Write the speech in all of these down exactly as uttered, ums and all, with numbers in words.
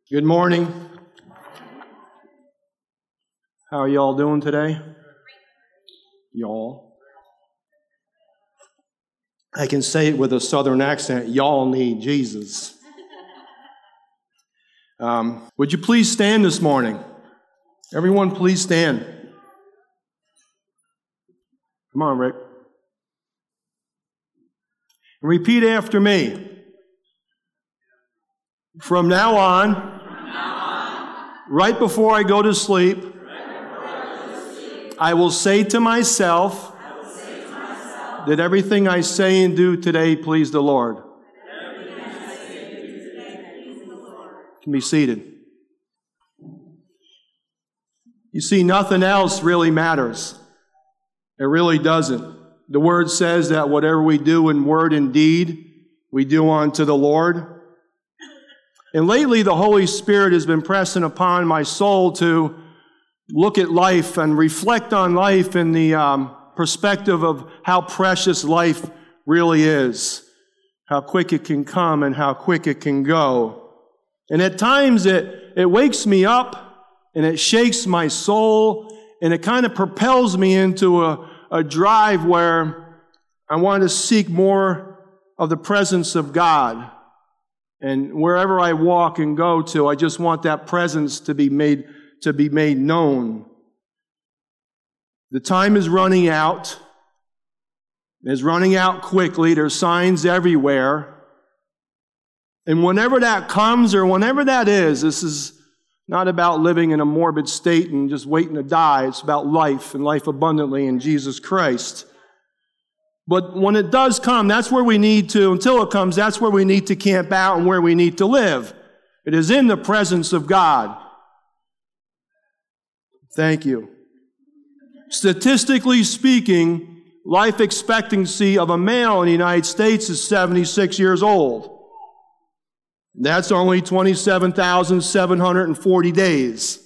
Good morning. How are y'all doing today? Y'all. I can say it with a southern accent. Y'all need Jesus. Um, would you please stand this morning? Everyone, please stand. Come on, Rick. Repeat after me. From now on, right before I go to sleep, I will say to myself that everything I say and do today please the Lord. You can be seated. You see, nothing else really matters. It really doesn't. The Word says that whatever we do in word and deed, we do unto the Lord. And lately, the Holy Spirit has been pressing upon my soul to look at life and reflect on life in the um, perspective of how precious life really is, how quick it can come and how quick it can go. And at times, it, it wakes me up and it shakes my soul and it kind of propels me into a, a drive where I want to seek more of the presence of God. And wherever I walk and go to, I just want that presence to be made to be made known. The time is running out. It's running out quickly. There's signs everywhere. And whenever that comes or whenever that is, this is not about living in a morbid state and just waiting to die. It's about life and life abundantly in Jesus Christ. But when it does come, that's where we need to, until it comes, that's where we need to camp out and where we need to live. It is in the presence of God. Thank you. Statistically speaking, life expectancy of a male in the United States is seventy-six years old. That's only twenty-seven thousand seven hundred forty days.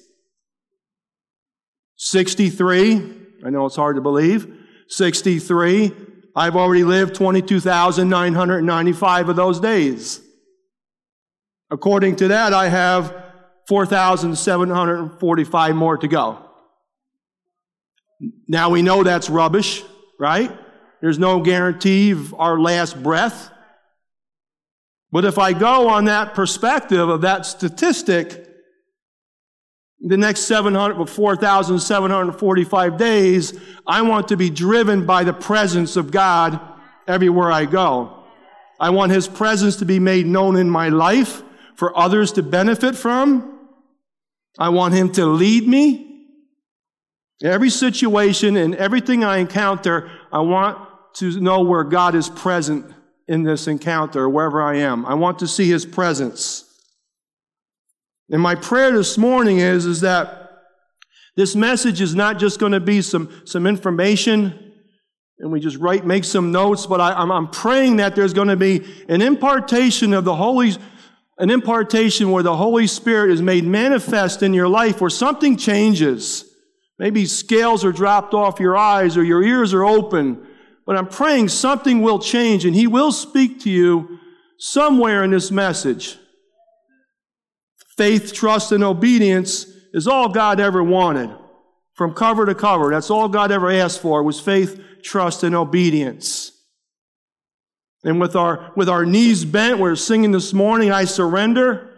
sixty-three, I know it's hard to believe, sixty-three, I've already lived twenty-two thousand nine hundred ninety-five of those days. According to that, I have four thousand seven hundred forty-five more to go. Now we know that's rubbish, right? There's no guarantee of our last breath. But if I go on that perspective of that statistic, the next seven hundred, four thousand seven hundred forty-five days, I want to be driven by the presence of God everywhere I go. I want His presence to be made known in my life for others to benefit from. I want Him to lead me. Every situation and everything I encounter, I want to know where God is present in this encounter, wherever I am. I want to see His presence. And my prayer this morning is, is that this message is not just going to be some, some information and we just write, make some notes, but I, I'm, I'm praying that there's going to be an impartation of the Holy, an impartation where the Holy Spirit is made manifest in your life, where something changes. Maybe scales are dropped off your eyes or your ears are open, but I'm praying something will change and He will speak to you somewhere in this message. Faith, trust, and obedience is all God ever wanted. From cover to cover, that's all God ever asked for, was faith, trust, and obedience. And with our, with our knees bent, we're singing this morning, I surrender.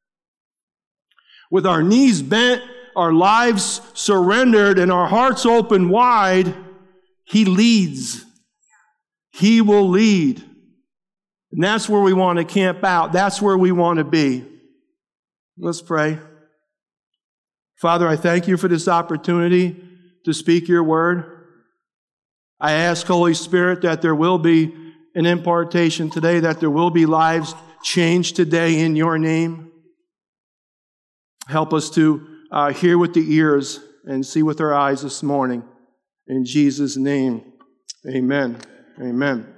With our knees bent, our lives surrendered, and our hearts open wide, He leads. He will lead. And that's where we want to camp out. That's where we want to be. Let's pray. Father, I thank You for this opportunity to speak Your word. I ask, Holy Spirit, that there will be an impartation today, that there will be lives changed today in Your name. Help us to uh, hear with the ears and see with our eyes this morning. In Jesus' name, amen. Amen.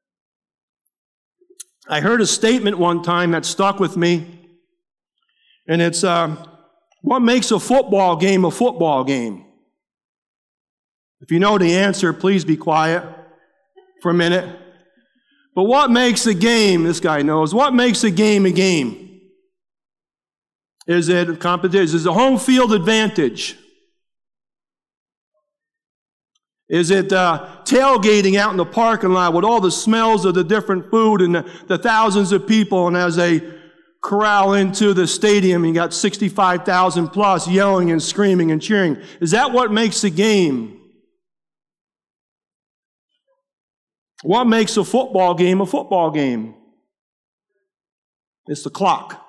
I heard a statement one time that stuck with me. And it's, uh, what makes a football game a football game? If you know the answer, please be quiet for a minute. But what makes a game, this guy knows, what makes a game a game? Is it competition? Is it home field advantage? Is it uh, tailgating out in the parking lot with all the smells of the different food and the, the thousands of people, and as they corral into the stadium, you got sixty-five thousand plus yelling and screaming and cheering. Is that what makes a game? What makes a football game a football game? It's the clock.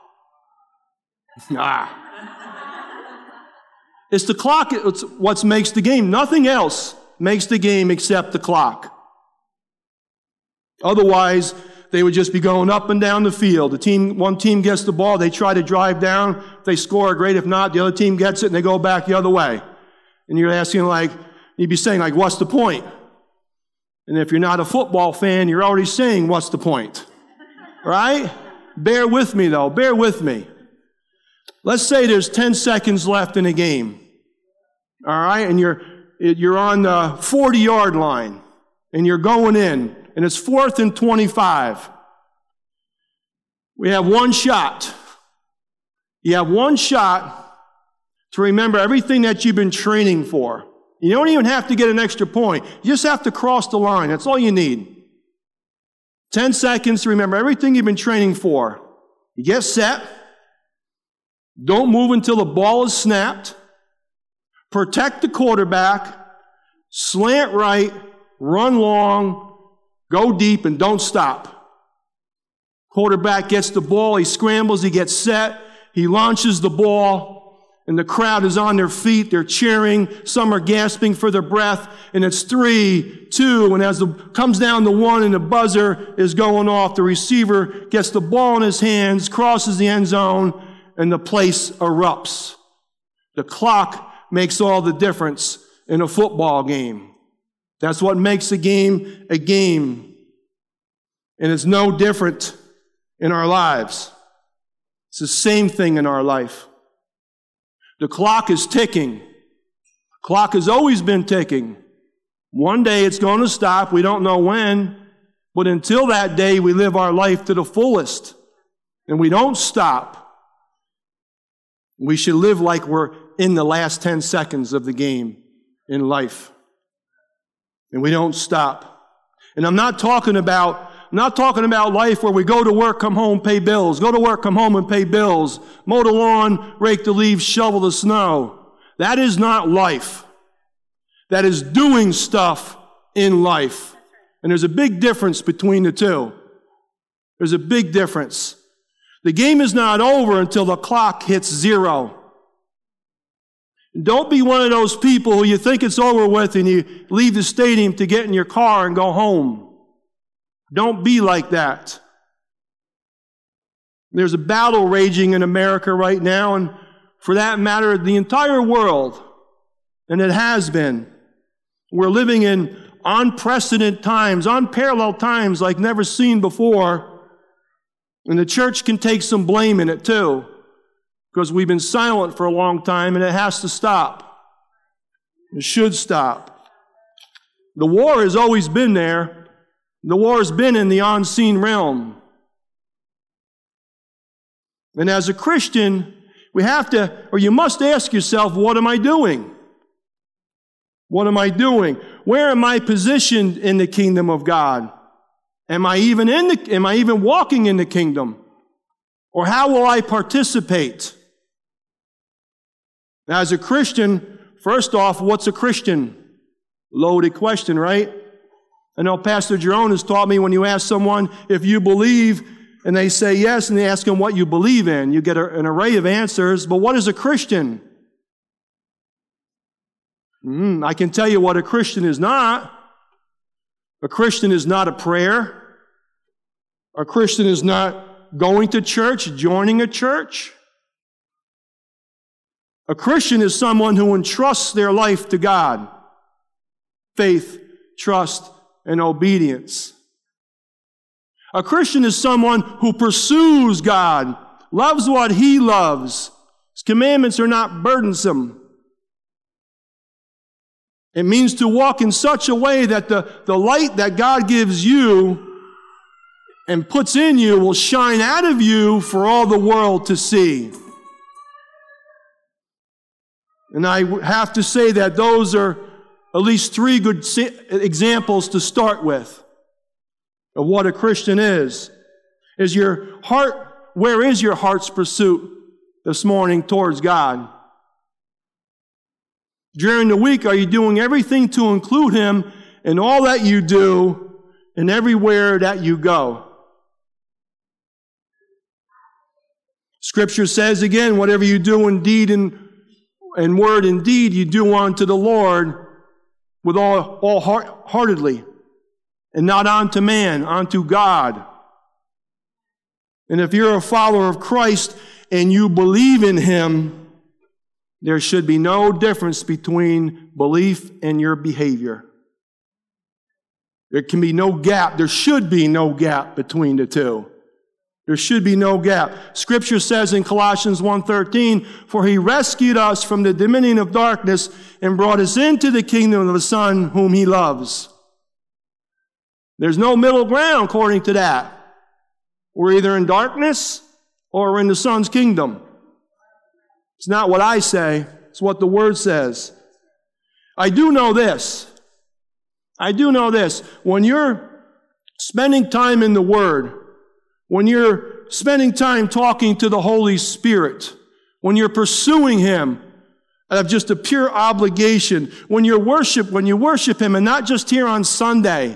ah. It's the clock. It's what makes the game. Nothing else makes the game except the clock. Otherwise, they would just be going up and down the field. The team, one team gets the ball, they try to drive down. If they score, great. If not, the other team gets it and they go back the other way. And you're asking like, you'd be saying like, what's the point? And if you're not a football fan, you're already saying, what's the point? Right? Bear with me though, bear with me. Let's say there's ten seconds left in a game. All right, and you're you're on the forty-yard line, and you're going in, and it's fourth and twenty-five. We have one shot. You have one shot to remember everything that you've been training for. You don't even have to get an extra point. You just have to cross the line. That's all you need. Ten seconds to remember everything you've been training for. You get set. Don't move until the ball is snapped. Protect the quarterback. Slant right. Run long. Go deep and don't stop. Quarterback gets the ball. He scrambles. He gets set. He launches the ball. And the crowd is on their feet. They're cheering. Some are gasping for their breath. And it's three, two. And as it comes down to one and the buzzer is going off, the receiver gets the ball in his hands, crosses the end zone, and the place erupts. The clock makes all the difference in a football game. That's what makes a game a game. And it's no different in our lives. It's the same thing in our life. The clock is ticking. Clock has always been ticking. One day it's going to stop. We don't know when. But until that day, we live our life to the fullest. And we don't stop. We should live like we're in the last ten seconds of the game in life. And we don't stop. And I'm not talking about I'm not talking about life where we go to work, come home, pay bills. Go to work, come home, and pay bills. Mow the lawn, rake the leaves, shovel the snow. That is not life. That is doing stuff in life. And there's a big difference between the two. There's a big difference. The game is not over until the clock hits zero. Don't be one of those people who you think it's over with and you leave the stadium to get in your car and go home. Don't be like that. There's a battle raging in America right now, and for that matter, the entire world, and it has been. We're living in unprecedented times, unparalleled times like never seen before, and the church can take some blame in it too, because we've been silent for a long time, and it has to stop. It should stop. The war has always been there. The war has been in the unseen realm. And as a Christian, we have to, or you must ask yourself, what am I doing? What am I doing? Where am I positioned in the kingdom of God? Am I even in the, am I even walking in the kingdom? Or how will I participate? As a Christian, first off, what's a Christian? Loaded question, right? I know Pastor Jerome has taught me when you ask someone if you believe, and they say yes, and they ask them what you believe in. You get a, an array of answers, but what is a Christian? Mm, I can tell you what a Christian is not. A Christian is not a prayer. A Christian is not going to church, joining a church. A Christian is someone who entrusts their life to God. Faith, trust, and obedience. A Christian is someone who pursues God, loves what He loves. His commandments are not burdensome. It means to walk in such a way that the, the light that God gives you and puts in you will shine out of you for all the world to see. And I have to say that those are at least three good examples to start with of what a Christian is. Is your heart, where is your heart's pursuit this morning towards God? During the week, are you doing everything to include Him in all that you do and everywhere that you go? Scripture says again, whatever you do in deed and, and word and deed, you do unto the Lord with all, all heart, heartedly, and not unto man, unto God. And if you're a follower of Christ and you believe in Him, there should be no difference between belief and your behavior. There can be no gap. There should be no gap between the two. There should be no gap. Scripture says in Colossians one thirteen, "For He rescued us from the dominion of darkness and brought us into the kingdom of the Son whom He loves." There's no middle ground according to that. We're either in darkness or we're in the Son's kingdom. It's not what I say. It's what the Word says. I do know this. I do know this. When you're spending time in the Word, when you're spending time talking to the Holy Spirit, when you're pursuing Him out of just a pure obligation, when you worship, when you worship Him, and not just here on Sunday,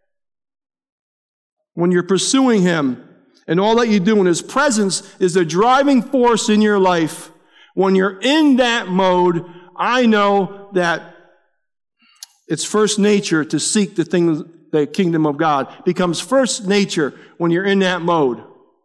when you're pursuing Him, and all that you do in His presence is the driving force in your life. When you're in that mode, I know that it's first nature to seek the things, the kingdom of God. It becomes first nature when you're in that mode.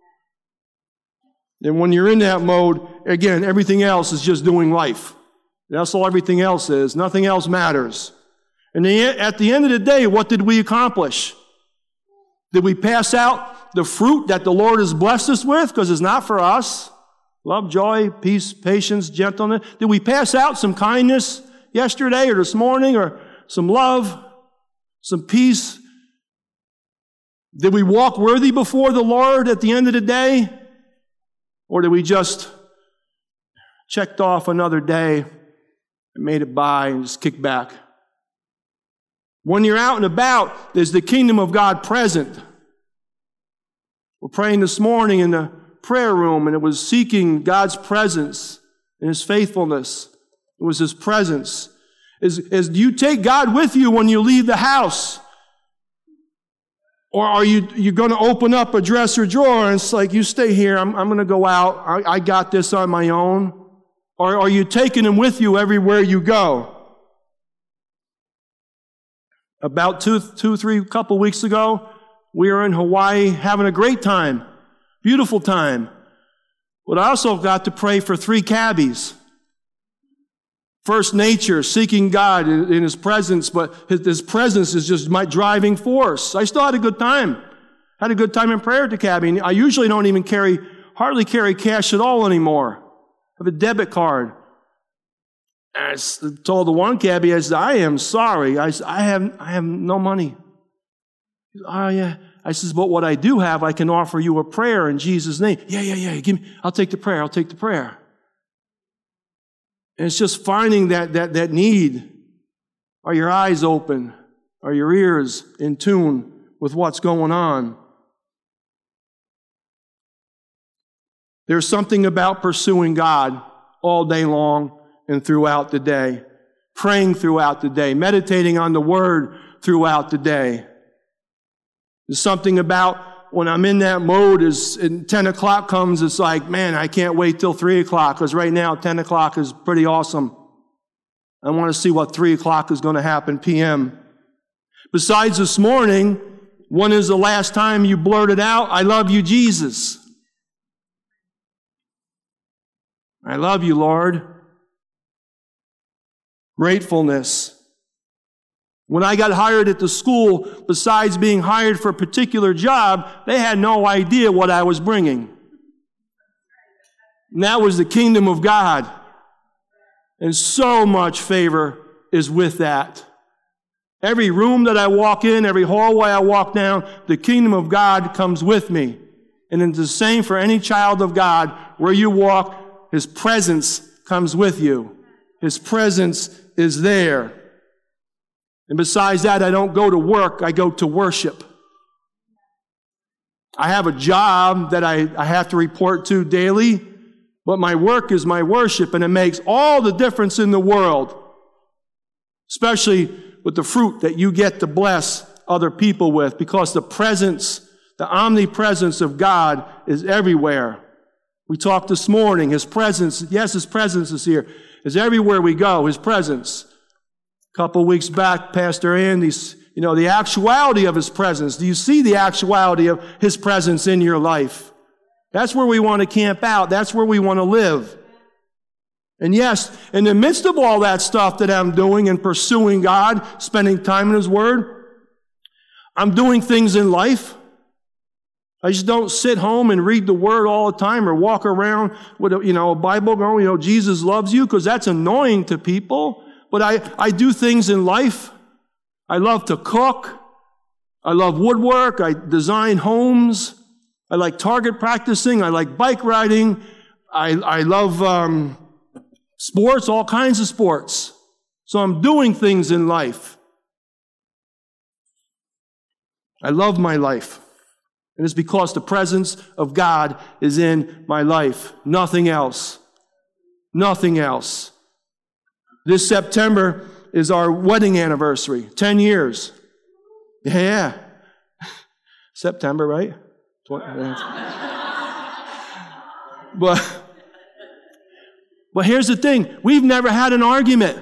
And when you're in that mode, again, everything else is just doing life. That's all everything else is. Nothing else matters. And at the end of the day, what did we accomplish? Did we pass out the fruit that the Lord has blessed us with? Because it's not for us. Love, joy, peace, patience, gentleness. Did we pass out some kindness yesterday or this morning, or some love, some peace? Did we walk worthy before the Lord at the end of the day? Or did we just checked off another day and made it by and just kicked back? When you're out and about, is the kingdom of God present? We're praying this morning in the prayer room, and it was seeking God's presence and His faithfulness. It was His presence. Is, is do you take God with you when you leave the house? Or are you you going to open up a dresser drawer and it's like, you stay here, I'm, I'm going to go out, I, I got this on my own? Or are you taking Him with you everywhere you go? About two, two, three, couple weeks ago, we were in Hawaii having a great time. Beautiful time. But I also got to pray for three cabbies. First nature, seeking God in His presence, but His presence is just my driving force. I still had a good time. Had a good time in prayer at the cabbie. I usually don't even carry, hardly carry cash at all anymore. I have a debit card. And I told the one cabbie, I said, I am sorry. I said, I have, I have no money. He said, oh, yeah. I says, but what I do have, I can offer you a prayer in Jesus' name. Yeah, yeah, yeah. Give me, I'll take the prayer. I'll take the prayer. And it's just finding that, that, that need. Are your eyes open? Are your ears in tune with what's going on? There's something about pursuing God all day long and throughout the day. Praying throughout the day. Meditating on the Word throughout the day. There's something about when I'm in that mode, is and ten o'clock comes, it's like, man, I can't wait till three o'clock, because right now ten o'clock is pretty awesome. I want to see what three o'clock is going to happen P M Besides this morning, when is the last time you blurted out, I love you, Jesus? I love you, Lord. Gratefulness. When I got hired at the school, besides being hired for a particular job, they had no idea what I was bringing. And that was the kingdom of God. And so much favor is with that. Every room that I walk in, every hallway I walk down, the kingdom of God comes with me. And it's the same for any child of God. Where you walk, His presence comes with you. His presence is there. And besides that, I don't go to work, I go to worship. I have a job that I, I have to report to daily, but my work is my worship, and it makes all the difference in the world, especially with the fruit that you get to bless other people with, because the presence, the omnipresence of God is everywhere. We talked this morning, His presence, yes, His presence is here, is everywhere we go, His presence. A couple weeks back, Pastor Andy's, you know, the actuality of His presence. Do you see the actuality of His presence in your life? That's where we want to camp out. That's where we want to live. And yes, in the midst of all that stuff that I'm doing and pursuing God, spending time in His Word, I'm doing things in life. I just don't sit home and read the Word all the time or walk around with a, you know, a Bible going, you know, Jesus loves you, because that's annoying to people. But I, I do things in life. I love to cook. I love woodwork. I design homes. I like target practicing. I like bike riding. I, I love um, sports, all kinds of sports. So I'm doing things in life. I love my life. And it's because the presence of God is in my life. Nothing else. Nothing else. This September is our wedding anniversary. Ten years. Yeah. September, right? but, but here's the thing. We've never had an argument.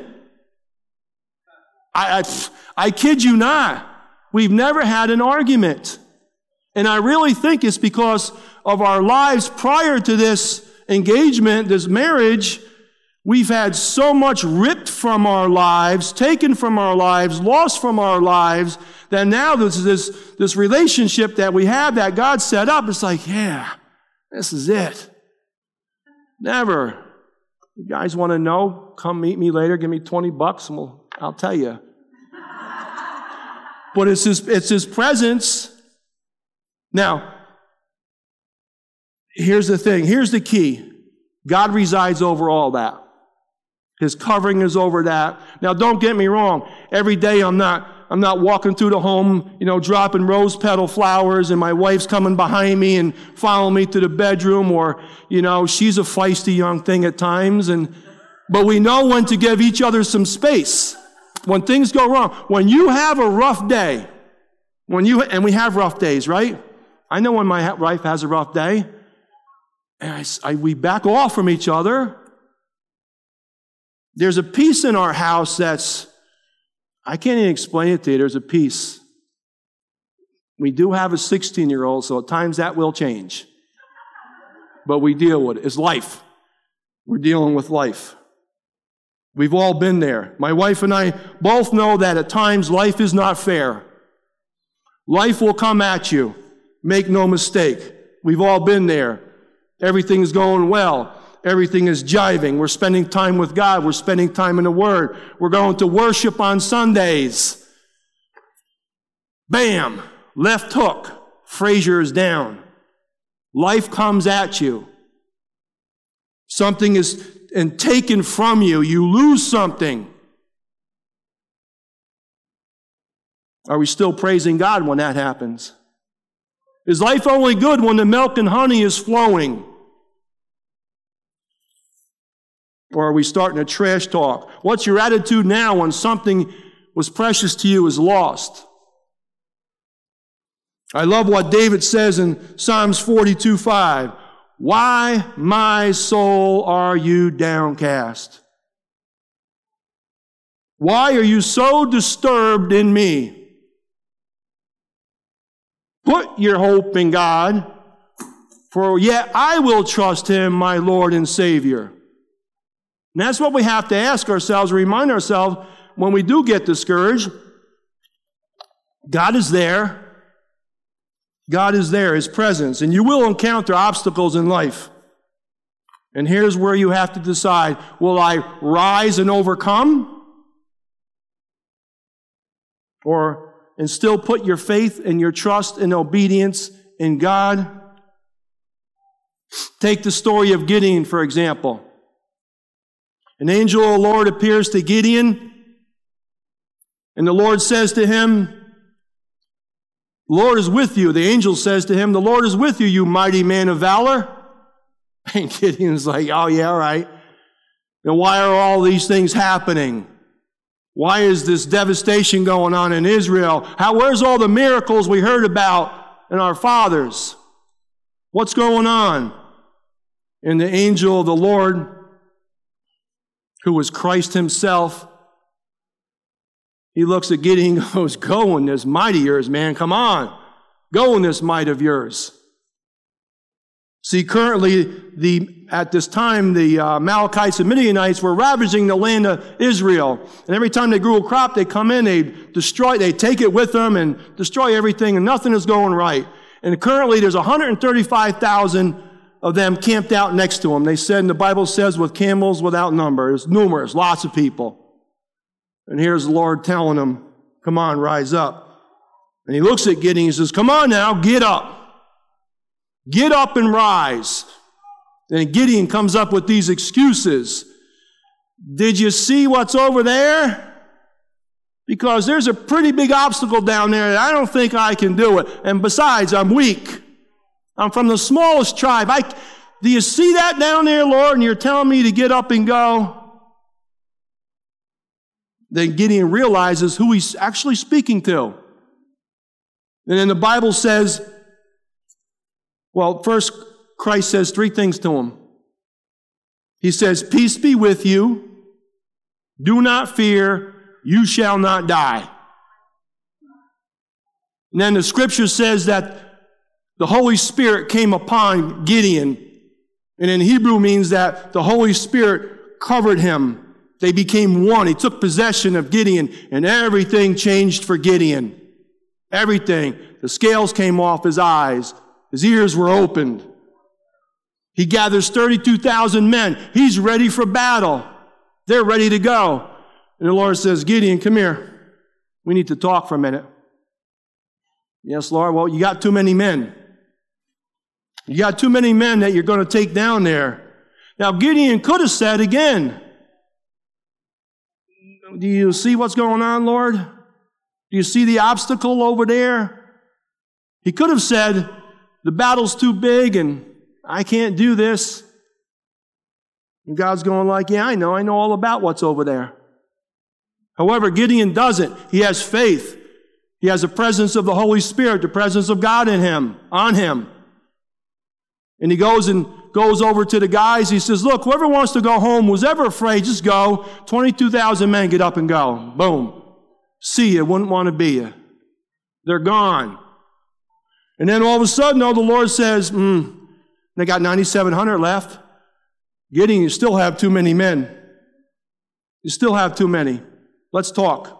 I, I, I kid you not. We've never had an argument. And I really think it's because of our lives prior to this engagement, this marriage. We've had so much ripped from our lives, taken from our lives, lost from our lives, that now this this this relationship that we have that God set up, it's like, yeah, this is it. Never. You guys want to know? Come meet me later, give me twenty bucks, and we'll, I'll tell you. But it's his, it's his presence. Now, here's the thing. Here's the key. God resides over all that. His covering is over that. Now, don't get me wrong. Every day I'm not, I'm not walking through the home, you know, dropping rose petal flowers, and my wife's coming behind me and following me to the bedroom, or, you know, she's a feisty young thing at times. And, but we know when to give each other some space. When things go wrong, when you have a rough day, when you, and we have rough days, right? I know when my wife has a rough day, and I, I, we back off from each other. There's a peace in our house that's, I can't even explain it to you. There's a peace. We do have a sixteen-year-old, so at times that will change. But we deal with it. It's life. We're dealing with life. We've all been there. My wife and I both know that at times life is not fair. Life will come at you. Make no mistake. We've all been there. Everything's going well. Everything is jiving. We're spending time with God. We're spending time in the Word. We're going to worship on Sundays. Bam! Left hook. Frazier is down. Life comes at you. Something is and taken from you. You lose something. Are we still praising God when that happens? Is life only good when the milk and honey is flowing? Or are we starting to trash talk? What's your attitude now when something was precious to you is lost? I love what David says in Psalms forty-two five. Why, my soul, are you downcast? Why are you so disturbed in me? Put your hope in God, for yet I will trust Him, my Lord and Savior. And that's what we have to ask ourselves, remind ourselves when we do get discouraged. God is there. God is there, His presence. And you will encounter obstacles in life. And here's where you have to decide, will I rise and overcome? Or, and still put your faith and your trust and obedience in God? Take the story of Gideon, for example. An angel of the Lord appears to Gideon, and the Lord says to him, the Lord is with you. The angel says to him, the Lord is with you, you mighty man of valor. And Gideon's like, oh yeah, all right. Then why are all these things happening? Why is this devastation going on in Israel? How, where's all the miracles we heard about in our fathers? What's going on? And the angel of the Lord, who was Christ himself, he looks at Gideon and goes, go in this might of yours, man. Come on. Go in this might of yours. See, currently, the at this time, the uh, Amalekites and Midianites were ravaging the land of Israel. And every time they grew a crop, they come in, they destroy, they take it with them and destroy everything, and nothing is going right. And currently, there's one hundred thirty-five thousand of them camped out next to them. They said, and the Bible says, with camels without number. There's numerous, lots of people. And here's the Lord telling them, come on, rise up. And he looks at Gideon and says, come on now, get up. Get up and rise. And Gideon comes up with these excuses. Did you see what's over there? Because there's a pretty big obstacle down there that I don't think I can do it. And besides, I'm weak. I'm from the smallest tribe. I, do you see that down there, Lord? And you're telling me to get up and go? Then Gideon realizes who he's actually speaking to. And then the Bible says, well, first Christ says three things to him. He says, peace be with you. Do not fear. You shall not die. And then the scripture says that the Holy Spirit came upon Gideon. And in Hebrew means that the Holy Spirit covered him. They became one. He took possession of Gideon, and everything changed for Gideon. Everything. The scales came off his eyes. His ears were opened. He gathers thirty-two thousand men. He's ready for battle. They're ready to go. And the Lord says, Gideon, come here. We need to talk for a minute. Yes, Lord. Well, you got too many men. You got too many men that you're going to take down there. Now, Gideon could have said again, do you see what's going on, Lord? Do you see the obstacle over there? He could have said, the battle's too big and I can't do this. And God's going like, yeah, I know. I know all about what's over there. However, Gideon doesn't. He has faith. He has the presence of the Holy Spirit, the presence of God in him, on him. And he goes and goes over to the guys. He says, look, whoever wants to go home, who's ever afraid, just go. twenty-two thousand men, get up and go. Boom. See you, wouldn't want to be you. They're gone. And then all of a sudden, oh, the Lord says, hmm, they got ninety-seven hundred left. Gideon, you still have too many men. You still have too many. Let's talk.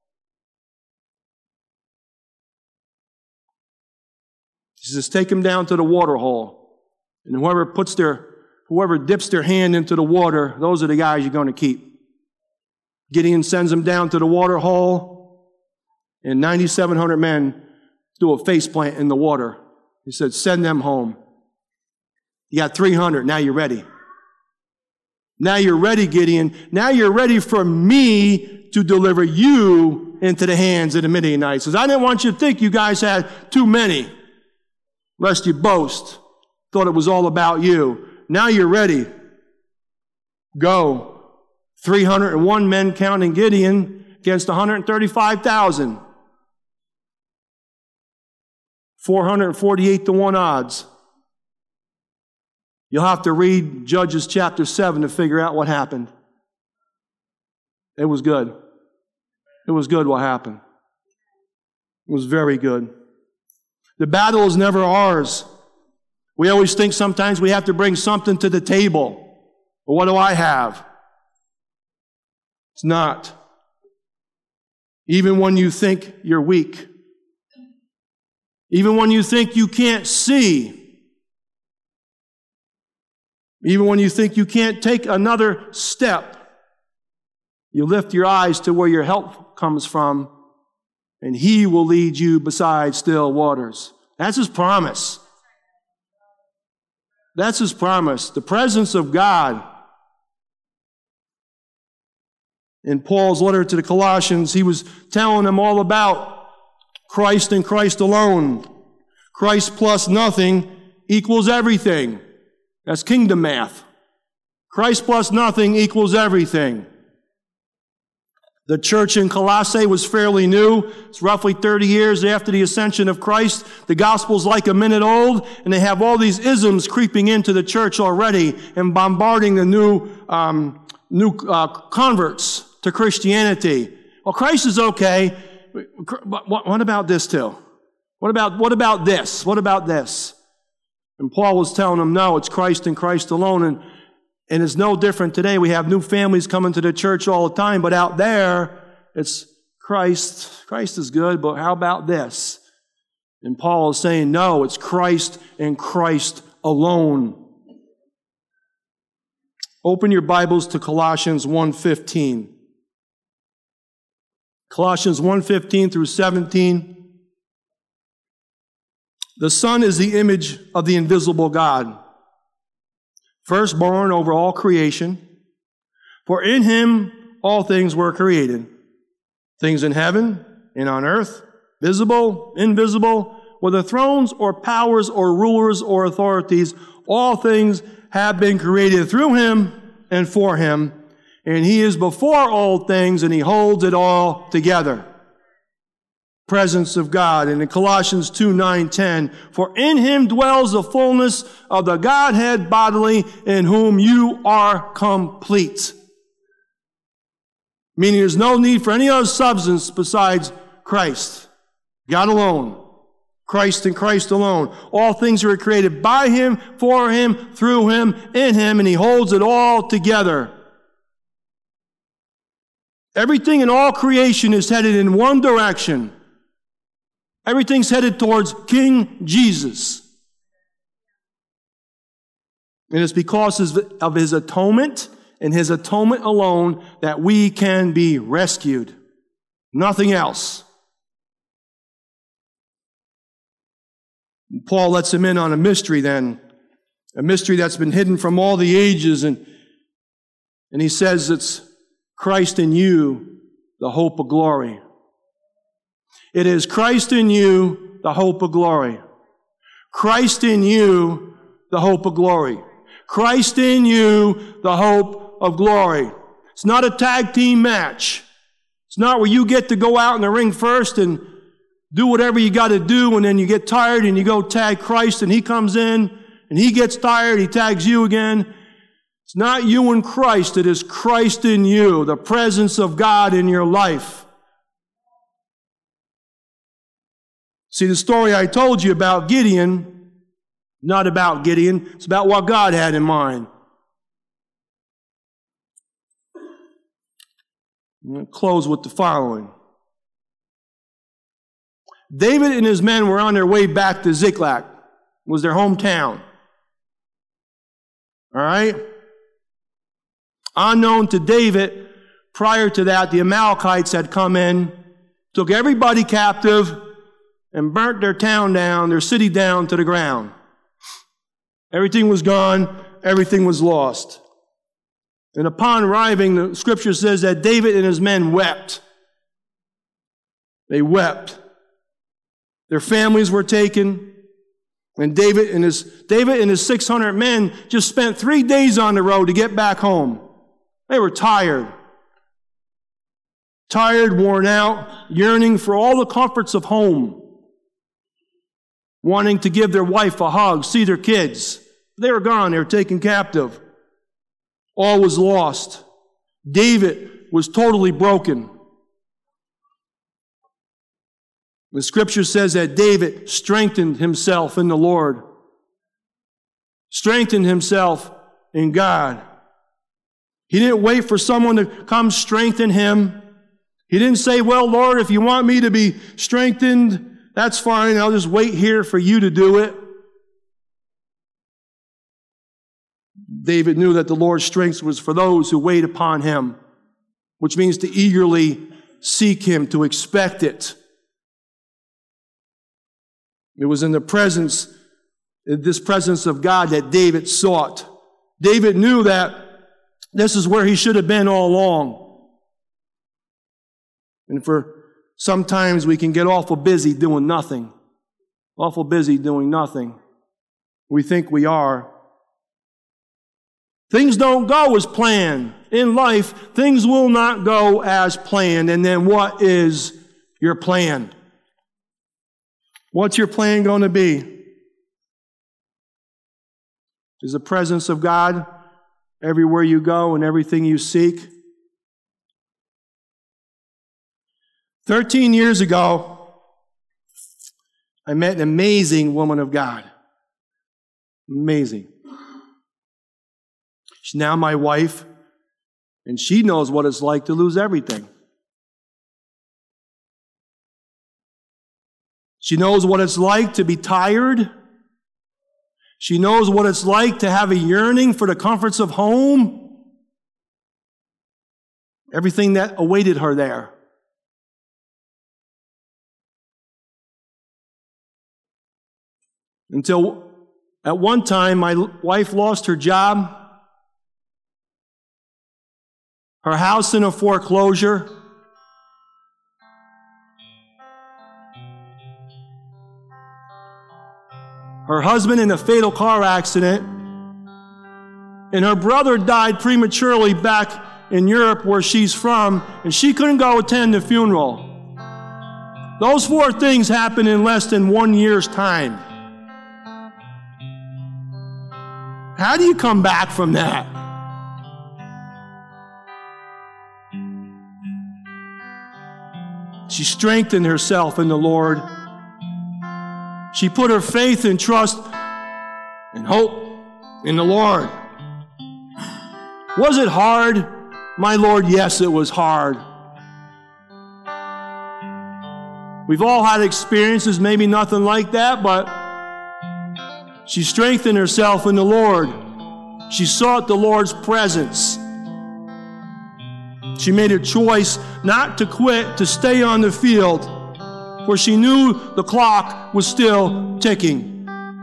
He says, take them down to the water hole. And whoever puts their, whoever dips their hand into the water, those are the guys you're going to keep. Gideon sends them down to the water hole, and ninety-seven hundred men do a face plant in the water. He said, send them home. You got three hundred. Now you're ready. Now you're ready, Gideon. Now you're ready for me to deliver you into the hands of the Midianites. Because I didn't want you to think you guys had too many, lest you boast. Thought it was all about you. Now you're ready. Go. three hundred one men counting Gideon against one hundred thirty-five thousand. four hundred forty-eight to one odds. You'll have to read Judges chapter seven to figure out what happened. It was good. It was good what happened. It was very good. The battle is never ours. We always think sometimes we have to bring something to the table. But what do I have? It's not. Even when you think you're weak. Even when you think you can't see. Even when you think you can't take another step. You lift your eyes to where your help comes from, and He will lead you beside still waters. That's His promise. That's His promise. The presence of God. In Paul's letter to the Colossians, he was telling them all about Christ and Christ alone. Christ plus nothing equals everything. That's kingdom math. Christ plus nothing equals everything. The church in Colossae was fairly new. It's roughly thirty years after the ascension of Christ. The gospel's like a minute old, and they have all these isms creeping into the church already and bombarding the new um, new uh, converts to Christianity. Well, Christ is okay. What about this too? What about what about this? What about this? And Paul was telling them, no, it's Christ and Christ alone. And And it's no different today. We have new families coming to the church all the time, but out there, it's Christ. Christ is good, but how about this? And Paul is saying, no, it's Christ and Christ alone. Open your Bibles to Colossians one fifteen. Colossians one fifteen through seventeen. The Son is the image of the invisible God, firstborn over all creation. For in him all things were created, things in heaven and on earth, visible, invisible, whether thrones or powers or rulers or authorities, all things have been created through him and for him. And he is before all things, and he holds it all together. Presence of God. And in Colossians two, nine, ten, for in him dwells the fullness of the Godhead bodily, in whom you are complete. Meaning there's no need for any other substance besides Christ. God alone. Christ and Christ alone. All things were created by him, for him, through him, in him, and he holds it all together. Everything in all creation is headed in one direction. Everything's headed towards King Jesus. And it's because of his atonement and his atonement alone that we can be rescued. Nothing else. Paul lets him in on a mystery then. A mystery that's been hidden from all the ages. And, and he says it's Christ in you, the hope of glory. It is Christ in you, the hope of glory. Christ in you, the hope of glory. Christ in you, the hope of glory. It's not a tag team match. It's not where you get to go out in the ring first and do whatever you got to do, and then you get tired and you go tag Christ and he comes in and he gets tired, he tags you again. It's not you and Christ. It is Christ in you, the presence of God in your life. See, the story I told you about Gideon, not about Gideon, it's about what God had in mind. I'm going to close with the following. David and his men were on their way back to Ziklag. It was their hometown. All right? Unknown to David, prior to that, the Amalekites had come in, took everybody captive, and burnt their town down, their city down to the ground. Everything was gone. Everything was lost. And upon arriving, the scripture says that David and his men wept. They wept. Their families were taken. And David and his, David and his six hundred men just spent three days on the road to get back home. They were tired. Tired, worn out, yearning for all the comforts of home. Wanting to give their wife a hug, see their kids. They were gone. They were taken captive. All was lost. David was totally broken. The scripture says that David strengthened himself in the Lord. Strengthened himself in God. He didn't wait for someone to come strengthen him. He didn't say, well, Lord, if you want me to be strengthened, that's fine. I'll just wait here for you to do it. David knew that the Lord's strength was for those who wait upon him, which means to eagerly seek him, to expect it. It was in the presence, this presence of God that David sought. David knew that this is where he should have been all along. And for sometimes we can get awful busy doing nothing. Awful busy doing nothing. We think we are. Things don't go as planned. In life, things will not go as planned. And then what is your plan? What's your plan going to be? Is the presence of God everywhere you go and everything you seek? Thirteen years ago, I met an amazing woman of God. Amazing. She's now my wife, and she knows what it's like to lose everything. She knows what it's like to be tired. She knows what it's like to have a yearning for the comforts of home. Everything that awaited her there. Until at one time, my wife lost her job, her house in a foreclosure, her husband in a fatal car accident, and her brother died prematurely back in Europe where she's from, and she couldn't go attend the funeral. Those four things happened in less than one year's time. How do you come back from that? She strengthened herself in the Lord. She put her faith and trust and hope in the Lord. Was it hard? My Lord, yes, it was hard. We've all had experiences, maybe nothing like that, but she strengthened herself in the Lord. She sought the Lord's presence. She made a choice not to quit, to stay on the field, for she knew the clock was still ticking.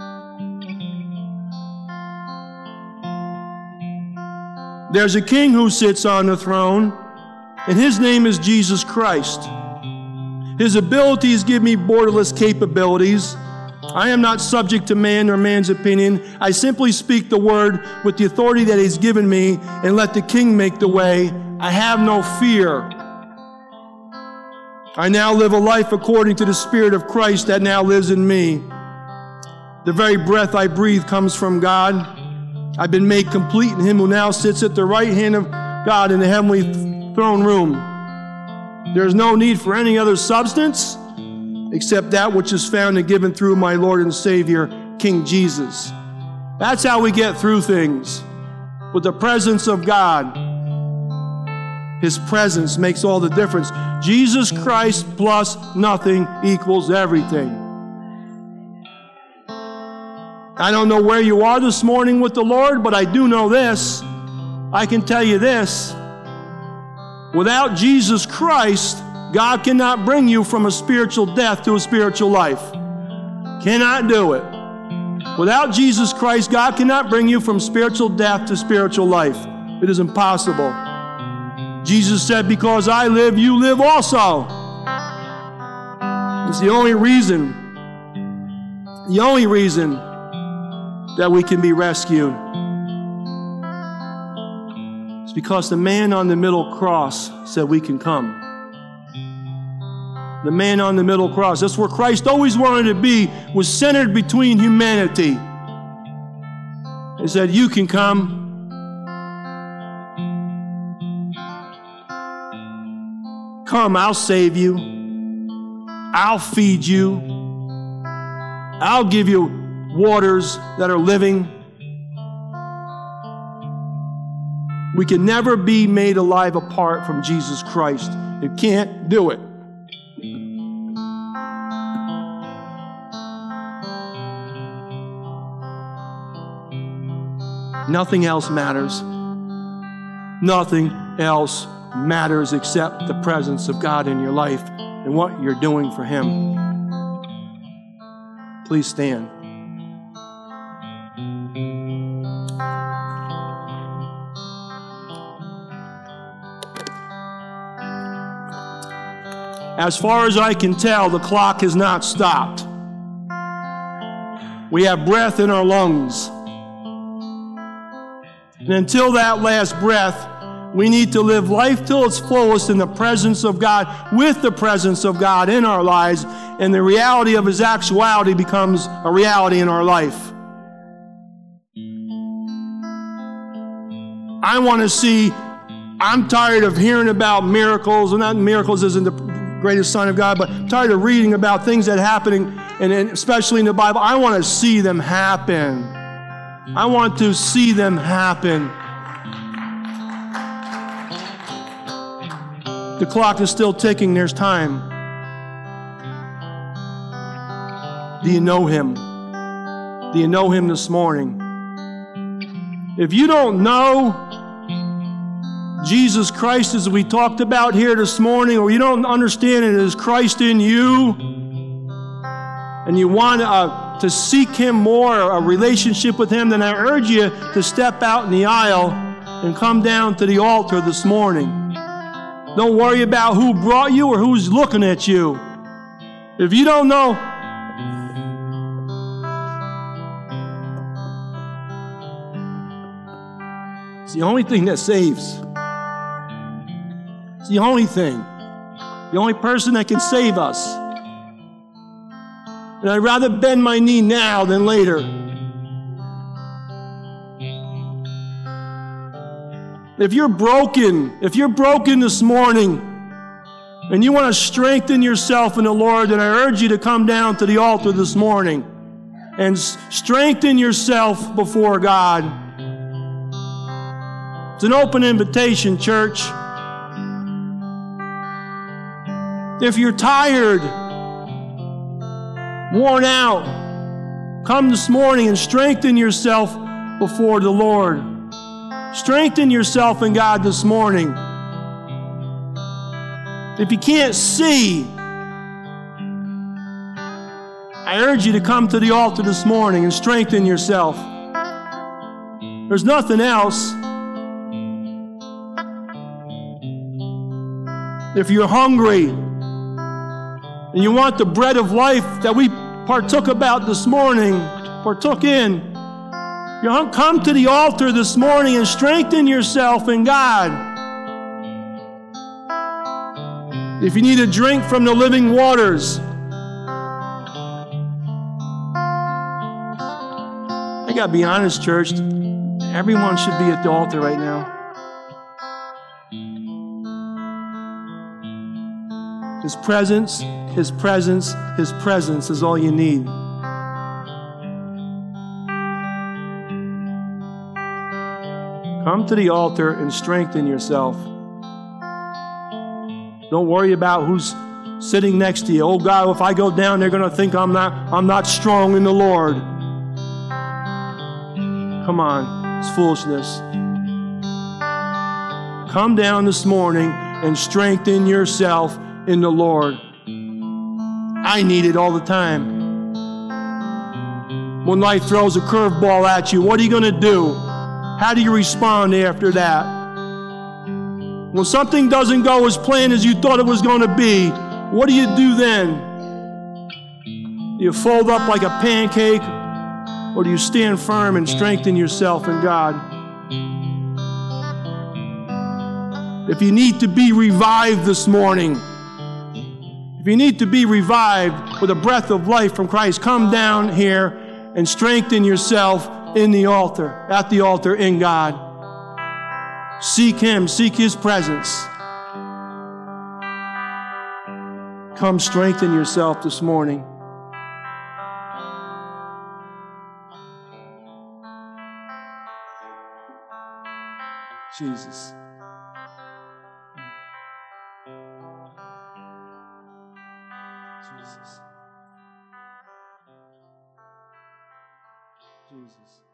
There's a king who sits on the throne, and his name is Jesus Christ. His abilities give me borderless capabilities. I am not subject to man or man's opinion. I simply speak the word with the authority that he's given me and let the king make the way. I have no fear. I now live a life according to the Spirit of Christ that now lives in me. The very breath I breathe comes from God. I've been made complete in him who now sits at the right hand of God in the heavenly throne room. There is no need for any other substance except that which is found and given through my Lord and Savior, King Jesus. That's how we get through things, with the presence of God. His presence makes all the difference. Jesus Christ plus nothing equals everything. I don't know where you are this morning with the Lord, but I do know this. I can tell you this. Without Jesus Christ, God cannot bring you from a spiritual death to a spiritual life. Cannot do it. Without Jesus Christ, God cannot bring you from spiritual death to spiritual life. It is impossible. Jesus said, because I live, you live also. It's the only reason, the only reason that we can be rescued. It's because the man on the middle cross said we can come. The man on the middle cross, that's where Christ always wanted to be, was centered between humanity. He said, you can come. Come, I'll save you. I'll feed you. I'll give you waters that are living. We can never be made alive apart from Jesus Christ. You can't do it. Nothing else matters. Nothing else matters except the presence of God in your life and what you're doing for Him. Please stand. As far as I can tell, the clock has not stopped. We have breath in our lungs. And until that last breath, we need to live life till its fullest in the presence of God, with the presence of God in our lives, and the reality of His actuality becomes a reality in our life. I want to see, I'm tired of hearing about miracles, and not miracles isn't the greatest sign of God, but I'm tired of reading about things that are happening, and especially in the Bible. I want to see them happen. I want to see them happen. The clock is still ticking. There's time. Do you know Him? Do you know Him this morning? If you don't know Jesus Christ as we talked about here this morning, or you don't understand it as Christ in you, and you want uh, to seek Him more, a relationship with Him, then I urge you to step out in the aisle and come down to the altar this morning. Don't worry about who brought you or who's looking at you. If you don't know, it's the only thing that saves. It's the only thing. The only person that can save us. And I'd rather bend my knee now than later. If you're broken, if you're broken this morning, and you want to strengthen yourself in the Lord, then I urge you to come down to the altar this morning and strengthen yourself before God. It's an open invitation, church. If you're tired, worn out, come this morning and strengthen yourself before the Lord. Strengthen yourself in God this morning. If you can't see, I urge you to come to the altar this morning and strengthen yourself. There's nothing else. If you're hungry and you want the bread of life that we partook about this morning, partook in, you come to the altar this morning and strengthen yourself in God. If you need a drink from the living waters, I got to be honest, church, everyone should be at the altar right now. His presence, His presence, His presence is all you need. Come to the altar and strengthen yourself. Don't worry about who's sitting next to you. Oh God, if I go down, they're going to think I'm not, I'm not strong in the Lord. Come on, it's foolishness. Come down this morning and strengthen yourself in the Lord. I need it all the time. When life throws a curveball at you, what are you going to do? How do you respond after that? When something doesn't go as planned as you thought it was going to be, what do you do then? Do you fold up like a pancake, or do you stand firm and strengthen yourself in God? If you need to be revived this morning, if you need to be revived with a breath of life from Christ, come down here and strengthen yourself in the altar, at the altar in God. Seek Him, seek His presence. Come strengthen yourself this morning. Jesus. Jesus. Jesus.